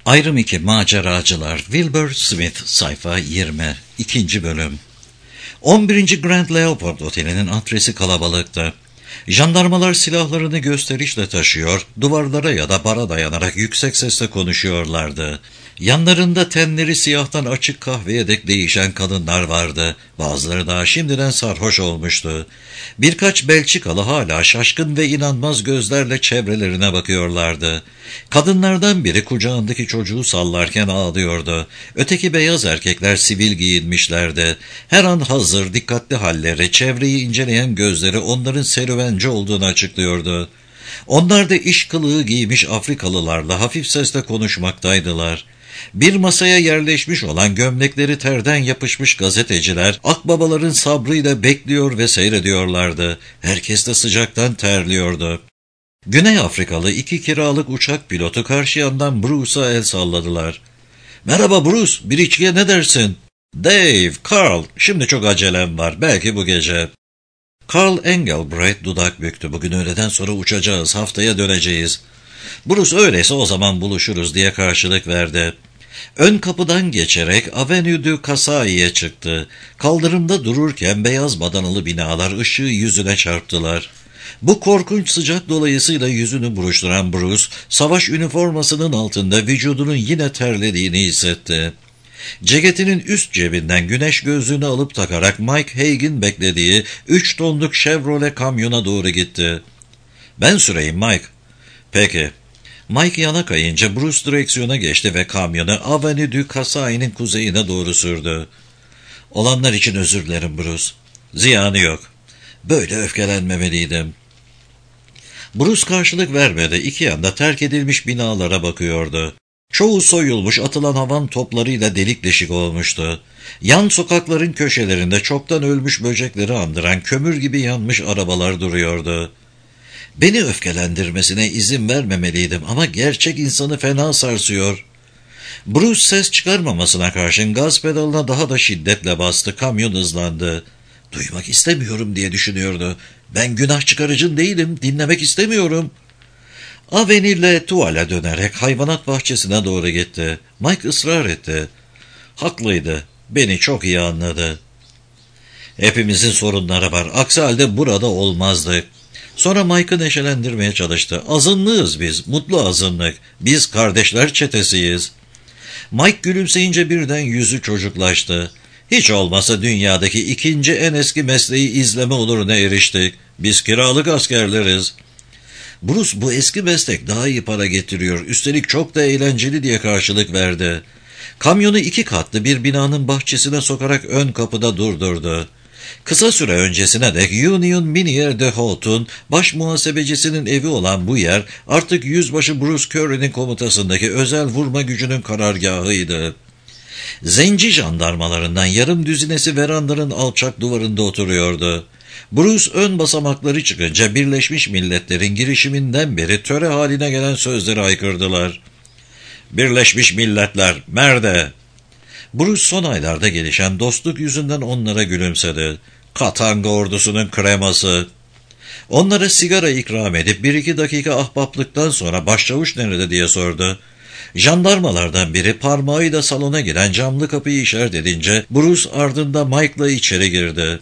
Ayrım 2 Maceracılar Wilbur Smith sayfa 20 2. bölüm 11. Grand Leopold Oteli'nin antresi kalabalıktı. Jandarmalar silahlarını gösterişle taşıyor, duvarlara ya da bara dayanarak yüksek sesle konuşuyorlardı. Yanlarında tenleri siyahtan açık kahveye dek değişen kadınlar vardı. Bazıları daha şimdiden sarhoş olmuştu. Birkaç Belçikalı hala şaşkın ve inanmaz gözlerle çevrelerine bakıyorlardı. Kadınlardan biri kucağındaki çocuğu sallarken ağlıyordu. Öteki beyaz erkekler sivil giyinmişlerdi. Her an hazır, dikkatli halleri, çevreyi inceleyen gözleri onların serüvenci olduğunu açıklıyordu. Onlar da iş kılığı giymiş Afrikalılarla hafif sesle konuşmaktaydılar. Bir masaya yerleşmiş olan gömlekleri terden yapışmış gazeteciler, akbabaların sabrıyla bekliyor ve seyrediyorlardı. Herkes de sıcaktan terliyordu. Güney Afrikalı 2 kiralık uçak pilotu karşı yandan Bruce'a el salladılar. ''Merhaba Bruce, bir içkiye ne dersin?'' ''Dave, Carl, şimdi çok acelem var, belki bu gece.'' Carl Engelbreit dudak büktü. ''Bugün öğleden sonra uçacağız, haftaya döneceğiz.'' ''Bruce, öyleyse o zaman buluşuruz.'' diye karşılık verdi. Ön kapıdan geçerek Avenue du Kasai'ye çıktı. Kaldırımda dururken beyaz badanalı binalar ışığı yüzüne çarptılar. Bu korkunç sıcak dolayısıyla yüzünü buruşturan Bruce, savaş üniformasının altında vücudunun yine terlediğini hissetti. Ceketinin üst cebinden güneş gözlüğünü alıp takarak Mike Haig'in beklediği 3 tonluk Chevrolet kamyona doğru gitti. ''Ben süreyim Mike.'' ''Peki.'' Mike yana kayınca Bruce direksiyona geçti ve kamyonu Avenue du Kasai'nin kuzeyine doğru sürdü. ''Olanlar için özür dilerim Bruce. Ziyanı yok. Böyle öfkelenmemeliydim.'' Bruce karşılık vermedi. İki yanda terk edilmiş binalara bakıyordu. Çoğu soyulmuş, atılan havan toplarıyla delik deşik olmuştu. Yan sokakların köşelerinde çoktan ölmüş böcekleri andıran kömür gibi yanmış arabalar duruyordu. Beni öfkelendirmesine izin vermemeliydim ama gerçek insanı fena sarsıyor. Bruce ses çıkarmamasına karşın gaz pedalına daha da şiddetle bastı. Kamyon hızlandı. Duymak istemiyorum diye düşünüyordu. Ben günah çıkarıcın değilim, dinlemek istemiyorum. Avenue Tuale'e dönerek hayvanat bahçesine doğru gitti. Mike ısrar etti. Haklıydı, beni çok iyi anladı. Hepimizin sorunları var, aksi halde burada olmazdık. Sonra Mike'ı neşelendirmeye çalıştı. Azınlığız biz, mutlu azınlık. Biz kardeşler çetesiyiz. Mike gülümseyince birden yüzü çocuklaştı. Hiç olmasa dünyadaki 2. en eski mesleği izleme oluruna eriştik. Biz kiralık askerleriz. Bruce, bu eski meslek daha iyi para getiriyor. Üstelik çok da eğlenceli diye karşılık verdi. Kamyonu 2 katlı bir binanın bahçesine sokarak ön kapıda durdurdu. Kısa süre öncesine dek Union Minier de Haute'un baş muhasebecisinin evi olan bu yer artık Yüzbaşı Bruce Curry'nin komutasındaki özel vurma gücünün karargahıydı. Zenci jandarmalarından yarım düzinesi verandanın alçak duvarında oturuyordu. Bruce ön basamakları çıkınca Birleşmiş Milletler'in girişiminden beri töre haline gelen sözleri haykırdılar. Birleşmiş Milletler, merde! Bruce son aylarda gelişen dostluk yüzünden onlara gülümsedi. Katanga ordusunun kreması. Onlara sigara ikram edip 1-2 dakika ahbaplıktan sonra başçavuş nerede diye sordu. Jandarmalardan biri parmağıyla salona giren camlı kapıyı işaret edince Bruce ardında Mike'la içeri girdi.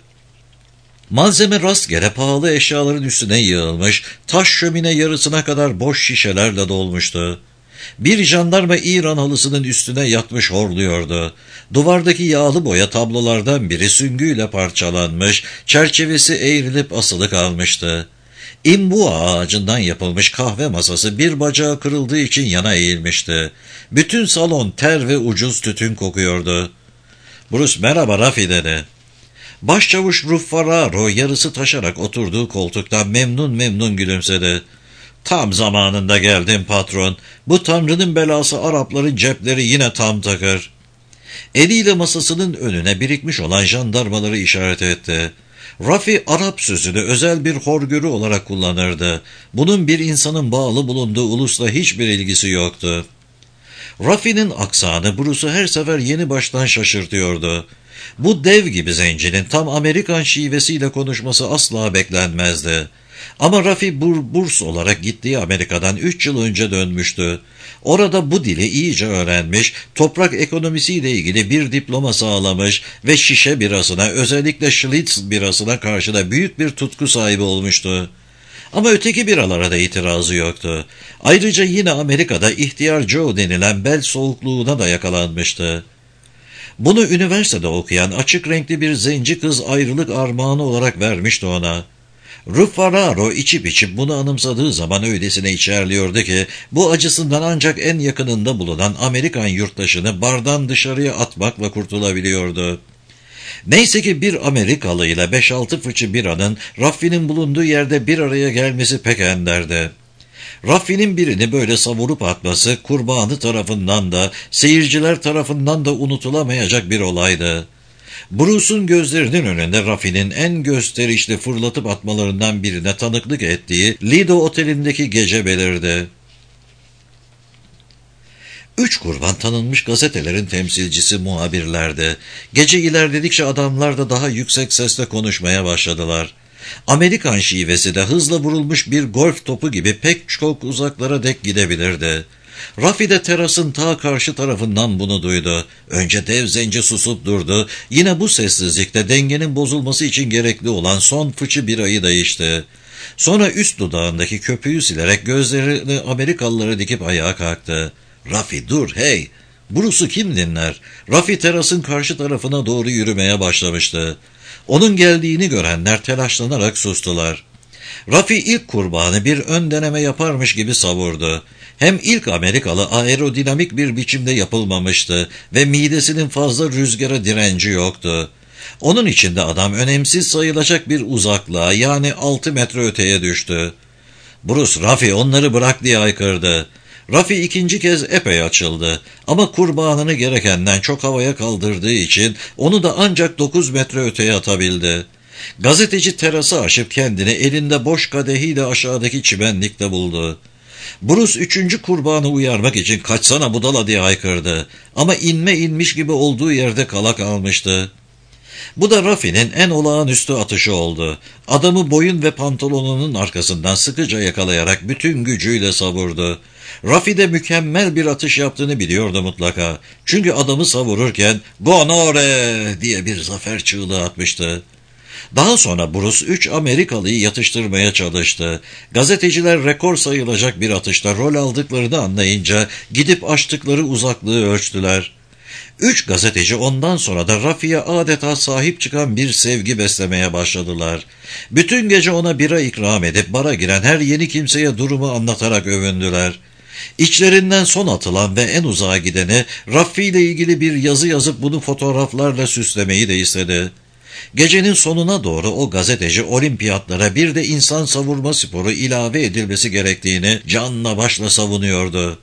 Malzeme rastgele pahalı eşyaların üstüne yığılmış, taş şömine yarısına kadar boş şişelerle dolmuştu. Bir jandarma İran halısının üstüne yatmış horluyordu. Duvardaki yağlı boya tablolardan biri süngüyle parçalanmış, çerçevesi eğrilip asılı kalmıştı. İmbua ağacından yapılmış kahve masası bir bacağı kırıldığı için yana eğilmişti. Bütün salon ter ve ucuz tütün kokuyordu. ''Bruce, merhaba Rafi'' dedi. Başçavuş Ruffararo yarısı taşarak oturduğu koltuktan memnun gülümsedi. ''Tam zamanında geldin patron. Bu tanrının belası Arapların cepleri yine tam takır.'' Eliyle masasının önüne birikmiş olan jandarmaları işaret etti. Rafi Arap sözünü özel bir horgörü olarak kullanırdı. Bunun bir insanın bağlı bulunduğu ulusla hiçbir ilgisi yoktu. Rafi'nin aksanı Bruce'u her sefer yeni baştan şaşırtıyordu. Bu dev gibi zencinin tam Amerikan şivesiyle konuşması asla beklenmezdi. Ama Rafi burs olarak gittiği Amerika'dan 3 yıl önce dönmüştü. Orada bu dili iyice öğrenmiş, toprak ekonomisiyle ilgili bir diploma sağlamış ve şişe birasına, özellikle Schlitz birasına karşı da büyük bir tutku sahibi olmuştu. Ama öteki biralara da itirazı yoktu. Ayrıca yine Amerika'da ihtiyar Joe denilen bel soğukluğuna da yakalanmıştı. Bunu üniversitede okuyan açık renkli bir zenci kız ayrılık armağanı olarak vermişti ona. Ruffararo içip içip bunu anımsadığı zaman öylesine içerliyordu ki bu acısından ancak en yakınında bulunan Amerikan yurttaşını bardan dışarıya atmakla kurtulabiliyordu. Neyse ki bir Amerikalı ile 5-6 fıçı biranın Raffi'nin bulunduğu yerde bir araya gelmesi pek enderdi. Raffi'nin birini böyle savurup atması kurbanı tarafından da seyirciler tarafından da unutulamayacak bir olaydı. Bruce'un gözlerinin önünde Raffi'nin en gösterişli fırlatıp atmalarından birine tanıklık ettiği Lido Oteli'ndeki gece belirdi. 3 kurban tanınmış gazetelerin temsilcisi muhabirlerdi. Gece ilerledikçe adamlar da daha yüksek sesle konuşmaya başladılar. Amerikan şivesi de hızla vurulmuş bir golf topu gibi pek çok uzaklara dek gidebilirdi. Raffi de terasın ta karşı tarafından bunu duydu. Önce dev zenci susup durdu. Yine bu sessizlikte dengenin bozulması için gerekli olan son fıçı birayı da içti. Sonra üst dudağındaki köpüğü silerek gözlerini Amerikalılara dikip ayağa kalktı. Raffi dur hey! Bruce'u kim dinler? Raffi terasın karşı tarafına doğru yürümeye başlamıştı. Onun geldiğini görenler telaşlanarak sustular. Raffi ilk kurbanı bir ön deneme yaparmış gibi savurdu. Hem ilk Amerikalı aerodinamik bir biçimde yapılmamıştı ve midesinin fazla rüzgara direnci yoktu. Onun için de adam önemsiz sayılacak bir uzaklığa yani 6 metre öteye düştü. Bruce, Raffi onları bırak diye haykırdı. Raffi ikinci kez epey açıldı ama kurbanını gerekenden çok havaya kaldırdığı için onu da ancak 9 metre öteye atabildi. Gazeteci terası aşıp kendini elinde boş kadehiyle aşağıdaki çimenlikte buldu. Bruce 3. kurbanı uyarmak için kaçsana budala diye haykırdı ama inmiş gibi olduğu yerde kala kalmıştı. Bu da Raffi'nin en olağanüstü atışı oldu. Adamı boyun ve pantolonunun arkasından sıkıca yakalayarak bütün gücüyle savurdu. Raffi de mükemmel bir atış yaptığını biliyordu mutlaka. Çünkü adamı savururken "Gonore!" diye bir zafer çığlığı atmıştı. Daha sonra Bruce 3 Amerikalıyı yatıştırmaya çalıştı. Gazeteciler rekor sayılacak bir atışta rol aldıklarını anlayınca gidip açtıkları uzaklığı ölçtüler. 3 gazeteci ondan sonra da Raffi'ye adeta sahip çıkan bir sevgi beslemeye başladılar. Bütün gece ona bira ikram edip bara giren her yeni kimseye durumu anlatarak övündüler. İçlerinden son atılan ve en uzağa gideni Raffi ile ilgili bir yazı yazıp bunu fotoğraflarla süslemeyi de istedi. Gecenin sonuna doğru o gazeteci olimpiyatlara bir de insan savurma sporu ilave edilmesi gerektiğini canla başla savunuyordu.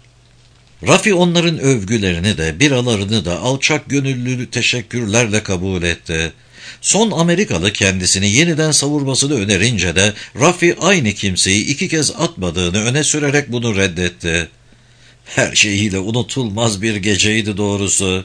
Raffi onların övgülerini de biralarını da alçak gönüllü teşekkürlerle kabul etti. Son Amerikalı kendisini yeniden savurmasını önerince de Raffi aynı kimseyi 2 kez atmadığını öne sürerek bunu reddetti. Her şeyiyle unutulmaz bir geceydi doğrusu.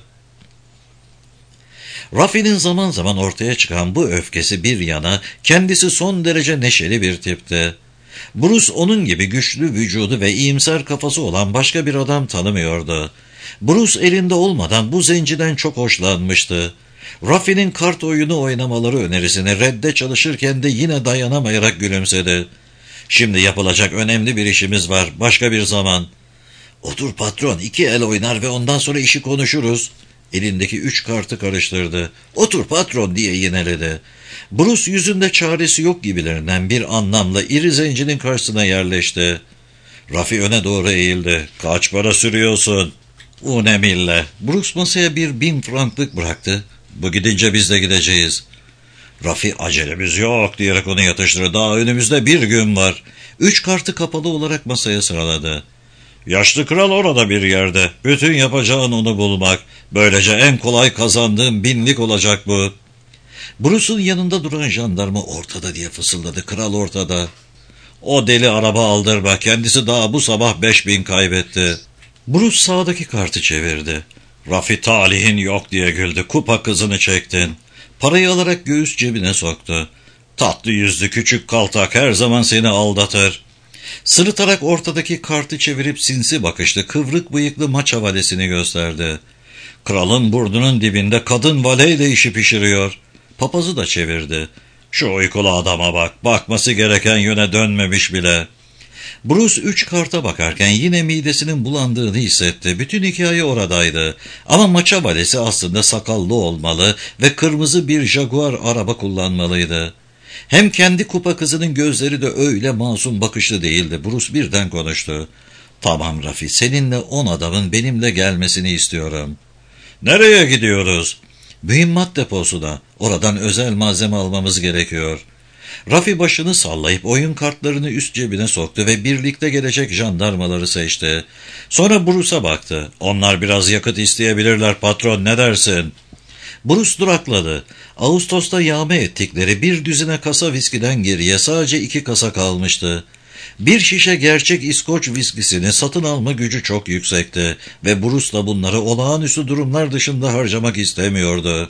Raffi'nin zaman zaman ortaya çıkan bu öfkesi bir yana kendisi son derece neşeli bir tipti. Bruce onun gibi güçlü vücudu ve iyimser kafası olan başka bir adam tanımıyordu. Bruce elinde olmadan bu zenciden çok hoşlanmıştı. Raffi'nin kart oyunu oynamaları önerisine redde çalışırken de yine dayanamayarak gülümsedi. Şimdi yapılacak önemli bir işimiz var, başka bir zaman. Otur patron, 2 el oynar ve ondan sonra işi konuşuruz. Elindeki 3 kartı karıştırdı. Otur patron diye yineledi. Bruce yüzünde çaresi yok gibilerinden bir anlamla iri zencinin karşısına yerleşti. Raffi öne doğru eğildi. Kaç para sürüyorsun? Unemille. Bruce masaya bir 1000 franklık bıraktı. Bu gidince biz de gideceğiz. Raffi acelemiz yok diyerek onu yatıştırdı. Daha önümüzde 1 gün var. 3 kartı kapalı olarak masaya sıraladı. Yaşlı kral orada bir yerde. Bütün yapacağın onu bulmak. Böylece en kolay kazandığın 1000'lik olacak bu. Bruce'un yanında duran jandarma ortada diye fısıldadı. Kral ortada. O deli araba aldırma. Kendisi daha bu sabah 5000 kaybetti. Bruce sağdaki kartı çevirdi. Raffi talihin yok diye güldü. Kupa kızını çektin. Parayı alarak göğüs cebine soktu. Tatlı yüzlü küçük kaltak her zaman seni aldatır. Sırıtarak ortadaki kartı çevirip sinsi bakışlı kıvrık bıyıklı maça valesini gösterdi. Kralın burnunun dibinde kadın valeyle işi pişiriyor. Papazı da çevirdi. Şu uykulu adama bak, bakması gereken yöne dönmemiş bile. Bruce 3 karta bakarken yine midesinin bulandığını hissetti. Bütün hikaye oradaydı. Ama maça valesi aslında sakallı olmalı ve kırmızı bir Jaguar araba kullanmalıydı. Hem kendi kupa kızının gözleri de öyle masum bakışlı değildi. Bruce birden konuştu. Tamam Rafi, seninle 10 adamın benimle gelmesini istiyorum. Nereye gidiyoruz? Mühimmat deposuna. Oradan özel malzeme almamız gerekiyor. Rafi başını sallayıp oyun kartlarını üst cebine soktu ve birlikte gelecek jandarmaları seçti. Sonra Bruce'a baktı. Onlar biraz yakıt isteyebilirler patron, ne dersin? Bruce durakladı. Ağustos'ta yağma ettikleri bir düzine kasa viskiden geriye sadece 2 kasa kalmıştı. Bir şişe gerçek İskoç viskisini satın alma gücü çok yüksekti ve Bruce da bunları olağanüstü durumlar dışında harcamak istemiyordu.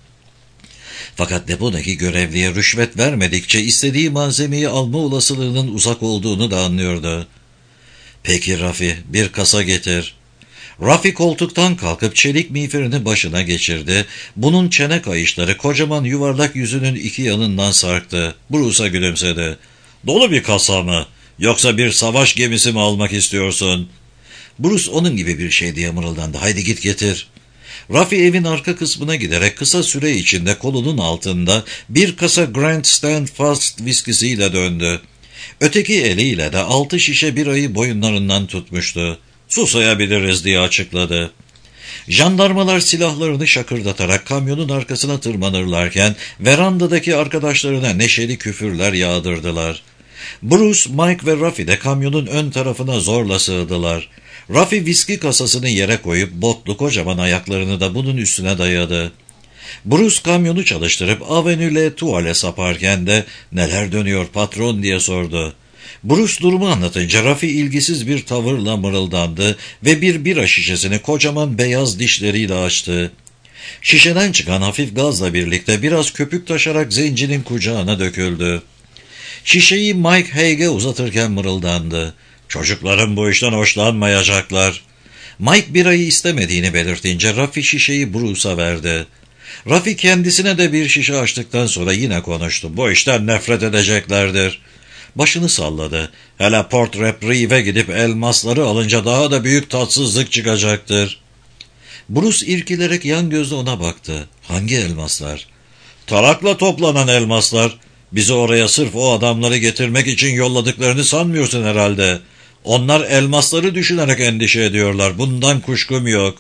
Fakat depodaki görevliye rüşvet vermedikçe istediği malzemeyi alma olasılığının uzak olduğunu da anlıyordu. Peki Rafi, bir kasa getir. Rafi koltuktan kalkıp çelik miğferini başına geçirdi. Bunun çene kayışları kocaman yuvarlak yüzünün 2 yanından sarktı. Bruce'a gülümsedi. Dolu bir kasa mı? Yoksa bir savaş gemisi mi almak istiyorsun? Bruce onun gibi bir şey diye mırıldandı. Haydi git getir. Rafi evin arka kısmına giderek kısa süre içinde kolunun altında bir kasa Grand Standfast viskisiyle döndü. Öteki eliyle de 6 şişe birayı boyunlarından tutmuştu. Susayabiliriz diye açıkladı. Jandarmalar silahlarını şakırdatarak kamyonun arkasına tırmanırlarken verandadaki arkadaşlarına neşeli küfürler yağdırdılar. Bruce, Mike ve Rafi de kamyonun ön tarafına zorla sığdılar. Rafi viski kasasını yere koyup botlu kocaman ayaklarını da bunun üstüne dayadı. Bruce kamyonu çalıştırıp Avenue l'Etoile'e saparken de neler dönüyor patron diye sordu. Bruce durumu anlatınca Rafi ilgisiz bir tavırla mırıldandı ve bir bira şişesini kocaman beyaz dişleriyle açtı. Şişeden çıkan hafif gazla birlikte biraz köpük taşarak zencinin kucağına döküldü. Şişeyi Mike Haig'e uzatırken mırıldandı. Çocukların bu işten hoşlanmayacaklar. Mike birayı istemediğini belirtince Rafi şişeyi Bruce'a verdi. Rafi kendisine de bir şişe açtıktan sonra yine konuştu. Bu işten nefret edeceklerdir. Başını salladı. Hele Port Reprieve'e gidip elmasları alınca daha da büyük tatsızlık çıkacaktır. Bruce irkilerek yan gözle ona baktı. Hangi elmaslar? Tarakla toplanan elmaslar. Bizi oraya sırf o adamları getirmek için yolladıklarını sanmıyorsun herhalde. Onlar elmasları düşünerek endişe ediyorlar. Bundan kuşkum yok.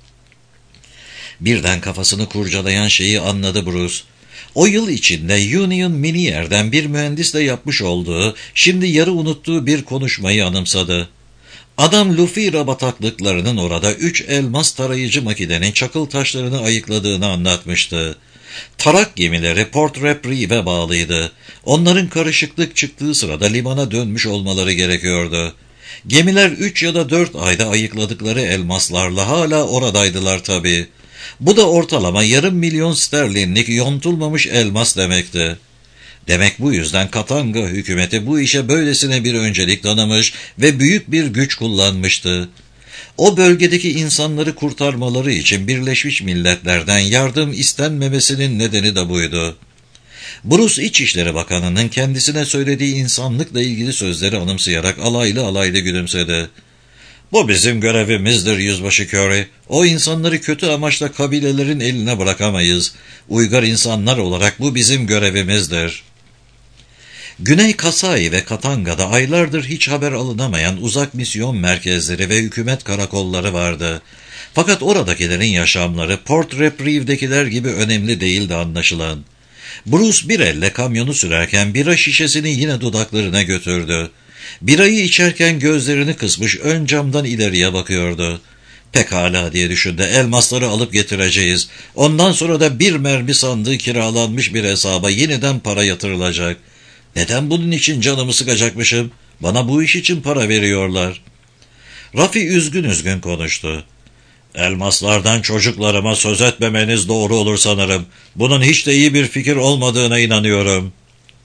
Birden kafasını kurcalayan şeyi anladı Bruce. O yıl içinde Union Minier'den bir mühendisle yapmış olduğu, şimdi yarı unuttuğu bir konuşmayı anımsadı. Adam Lufira bataklıklarının orada 3 elmas tarayıcı makinenin çakıl taşlarını ayıkladığını anlatmıştı. Tarak gemileri Port Reprieve'e bağlıydı. Onların karışıklık çıktığı sırada limana dönmüş olmaları gerekiyordu. Gemiler 3 ya da 4 ayda ayıkladıkları elmaslarla hala oradaydılar tabii. Bu da ortalama $500,000 sterlinlik yontulmamış elmas demekti. Demek bu yüzden Katanga hükümeti bu işe böylesine bir öncelik tanımış ve büyük bir güç kullanmıştı. O bölgedeki insanları kurtarmaları için Birleşmiş Milletler'den yardım istenmemesinin nedeni de buydu. Bruce İçişleri Bakanı'nın kendisine söylediği insanlıkla ilgili sözleri anımsayarak alaylı alaylı gülümsedi. Bu bizim görevimizdir Yüzbaşı Curry. O insanları kötü amaçla kabilelerin eline bırakamayız. Uygar insanlar olarak bu bizim görevimizdir. Güney Kasai ve Katanga'da aylardır hiç haber alınamayan uzak misyon merkezleri ve hükümet karakolları vardı. Fakat oradakilerin yaşamları Port Reprieve'dekiler gibi önemli değildi anlaşılan. Bruce bir elle kamyonu sürerken bira şişesini yine dudaklarına götürdü. Birayı içerken gözlerini kısmış ön camdan ileriye bakıyordu. Pekala diye düşündü, elmasları alıp getireceğiz. Ondan sonra da bir mermi sandığı kiralanmış bir hesaba yeniden para yatırılacak. Neden bunun için canımı sıkacakmışım? Bana bu iş için para veriyorlar. Rafi üzgün üzgün konuştu. Elmaslardan çocuklarıma söz etmemeniz doğru olur sanırım. Bunun hiç de iyi bir fikir olmadığına inanıyorum.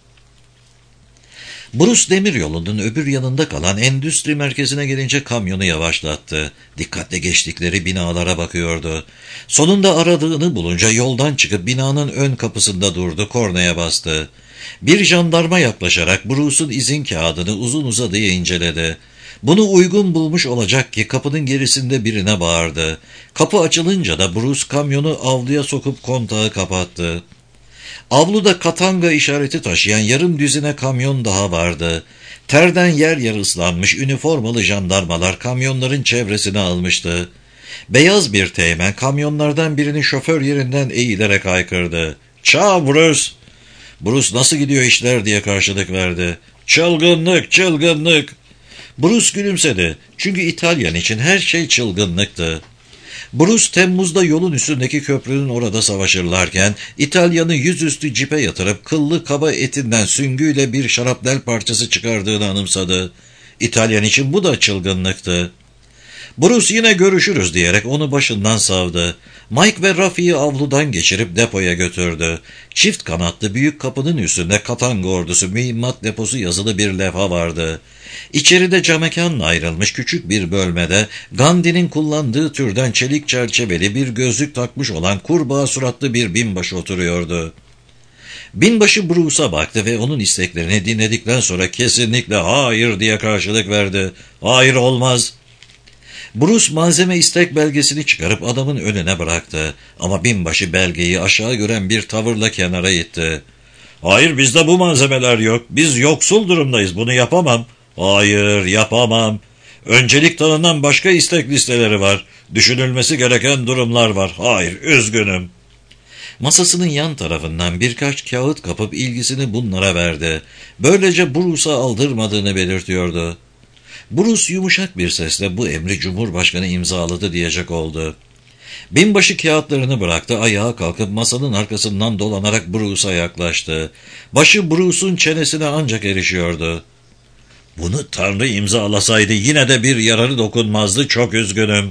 Bruce demiryolunun öbür yanında kalan endüstri merkezine gelince kamyonu yavaşlattı. Dikkatle geçtikleri binalara bakıyordu. Sonunda aradığını bulunca yoldan çıkıp binanın ön kapısında durdu, kornaya bastı. Bir jandarma yaklaşarak Bruce'un izin kağıdını uzun uzadıya inceledi. Bunu uygun bulmuş olacak ki kapının gerisinde birine bağırdı. Kapı açılınca da Bruce kamyonu avluya sokup kontağı kapattı. Avluda katanga işareti taşıyan yarım düzine kamyon daha vardı. Terden yer yer ıslanmış üniformalı jandarmalar kamyonların çevresine almıştı. Beyaz bir teğmen kamyonlardan birinin şoför yerinden eğilerek haykırdı. "Çağ Bruce!" Bruce "Nasıl gidiyor işler?" diye karşılık verdi. "Çılgınlık, çılgınlık!" Bruce gülümsedi. Çünkü İtalyan için her şey çılgınlıktı. Bruce Temmuz'da yolun üstündeki köprünün orada savaşırlarken İtalyan'ı yüzüstü cipe yatırıp kıllı kaba etinden süngüyle bir şarapnel parçası çıkardığını anımsadı. İtalyan için bu da çılgınlıktı. Bruce "Yine görüşürüz" diyerek onu başından savdı. Mike ve Rafi'yi avludan geçirip depoya götürdü. Çift kanatlı büyük kapının üstünde Katanga ordusu mühimmat deposu yazılı bir levha vardı. İçeride camekanla ayrılmış küçük bir bölmede Gandhi'nin kullandığı türden çelik çerçeveli bir gözlük takmış olan kurbağa suratlı bir binbaşı oturuyordu. Binbaşı Bruce'a baktı ve onun isteklerini dinledikten sonra kesinlikle "Hayır" diye karşılık verdi. "Hayır, olmaz." Bruce malzeme istek belgesini çıkarıp adamın önüne bıraktı. Ama binbaşı belgeyi aşağı gören bir tavırla kenara itti. "Hayır, bizde bu malzemeler yok. Biz yoksul durumdayız. Bunu yapamam." "Hayır, yapamam. Öncelik tanınan başka istek listeleri var. Düşünülmesi gereken durumlar var. Hayır, üzgünüm." Masasının yan tarafından birkaç kağıt kapıp ilgisini bunlara verdi. Böylece Bruce'a aldırmadığını belirtiyordu. Bruce yumuşak bir sesle "Bu emri Cumhurbaşkanı imzaladı" diyecek oldu. Binbaşı kağıtlarını bıraktı, ayağa kalkıp masanın arkasından dolanarak Bruce'a yaklaştı. Başı Bruce'un çenesine ancak erişiyordu. "Bunu Tanrı imzalasaydı yine de bir yararı dokunmazdı, çok üzgünüm."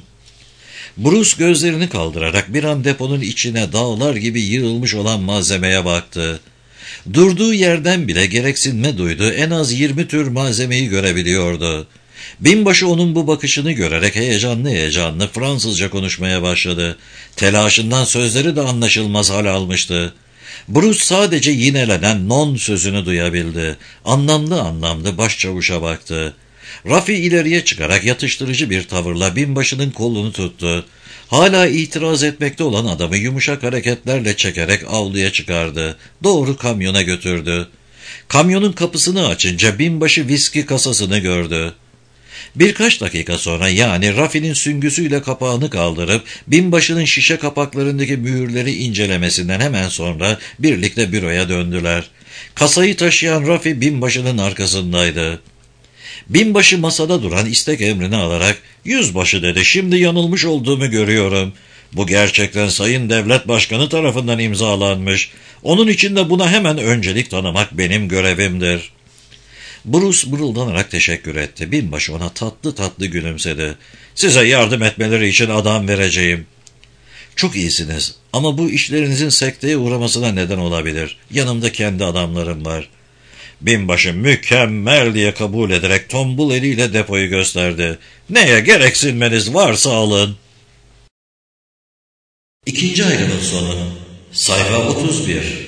Bruce gözlerini kaldırarak bir an deponun içine dağlar gibi yığılmış olan malzemeye baktı. Durduğu yerden bile gereksinme duydu, en az 20 tür malzemeyi görebiliyordu. Binbaşı onun bu bakışını görerek heyecanlı heyecanlı Fransızca konuşmaya başladı. Telaşından sözleri de anlaşılmaz hal almıştı. Bruce sadece yinelenen "non" sözünü duyabildi. Anlamlı anlamlı başçavuşa baktı. Rafi ileriye çıkarak yatıştırıcı bir tavırla binbaşının kolunu tuttu. Hala itiraz etmekte olan adamı yumuşak hareketlerle çekerek avluya çıkardı. Doğru kamyona götürdü. Kamyonun kapısını açınca binbaşı viski kasasını gördü. Birkaç dakika sonra, yani Rafi'nin süngüsüyle kapağını kaldırıp binbaşının şişe kapaklarındaki mühürleri incelemesinden hemen sonra birlikte büroya döndüler. Kasayı taşıyan Rafi binbaşının arkasındaydı. Binbaşı masada duran istek emrini alarak "Yüzbaşı" dedi, "Şimdi yanılmış olduğumu görüyorum. Bu gerçekten Sayın Devlet Başkanı tarafından imzalanmış. Onun için de buna hemen öncelik tanımak benim görevimdir." Bruce mırıldanarak teşekkür etti. Binbaşı ona tatlı tatlı gülümsedi. "Size yardım etmeleri için adam vereceğim." "Çok iyisiniz ama bu işlerinizin sekteye uğramasına neden olabilir. Yanımda kendi adamlarım var." Binbaşı "Mükemmel" diye kabul ederek tombul eliyle depoyu gösterdi. "Neye gereksinmeniz varsa alın." İkinci ayrımın sonu. Sayfa 31.